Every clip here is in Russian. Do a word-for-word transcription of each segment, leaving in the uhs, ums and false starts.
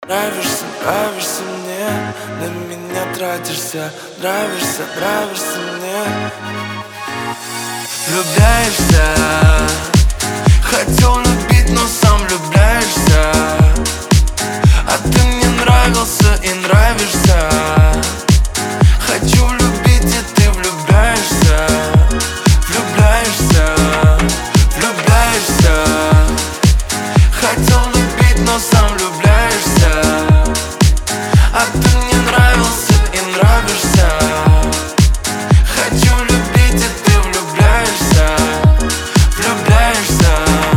Нравишься, нравишься мне, на меня тратишься. Нравишься, нравишься мне. Влюбляешься, хотел любить, но сам влюбляешься. А ты мне нравился и нравишься. Хочу любить, и ты влюбляешься. Влюбляешься, влюбляешься. Хотел любить, но сам влюбляешься. А ты мне нравился и нравишься. Хочу любить, и ты влюбляешься. Влюбляешься.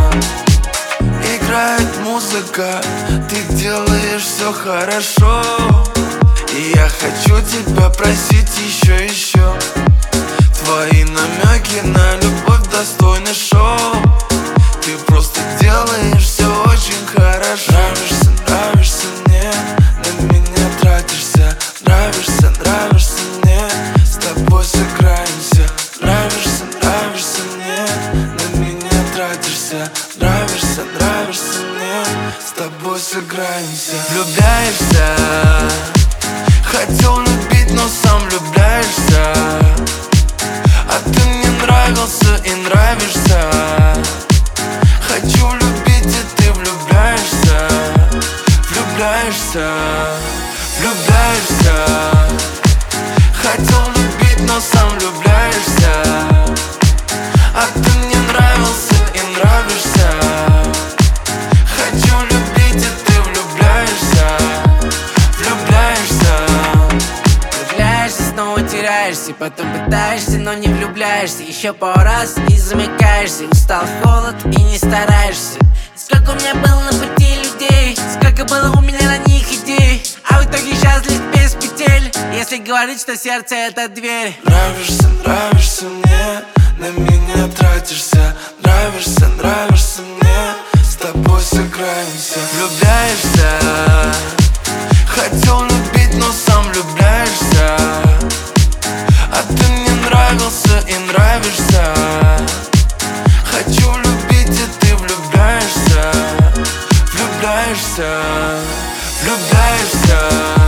Играет музыка, ты делаешь все хорошо. И я хочу тебя просить еще, еще. Твои намеки на любовь достойны шоу. Ты просто делаешь все очень хорошо. Нравишься, нравишься мне, на меня тратишься. Нравишься, нравишься мне, с тобой сыграемся. Нравишься, нравишься мне, на меня тратишься. Нравишься, нравишься мне, с тобой сыграемся. Влюбляешься, хотел любить, но сам влюбляешься. А ты мне нравился и нравишься. Хочу любить, и ты влюбляешься. Влюбляешься, влюбляешься. Хотел любить, но сам влюбляешься. А ты мне нравился и нравишься. Хочу любить, и ты влюбляешься. Влюбляешься. Влюбляешься, снова теряешься, потом пытаешься, но не влюбляешься. Еще пару раз и замыкаешься. Устал холод и не стараешься. Сколько у меня было на пути людей, сколько было у меня на них идей, а в итоге счастлив без петель, если говорить, что сердце это дверь. Нравишься, нравишься мне, на меня тратишься. Нравишься, нравишься мне, с тобой сыграемся. Влюбляешься, хотел любить, но сам влюбляешься. А ты мне нравился и нравишься. Хочу любить, и ты влюбляешься. Влюбляешься, влюбляешься.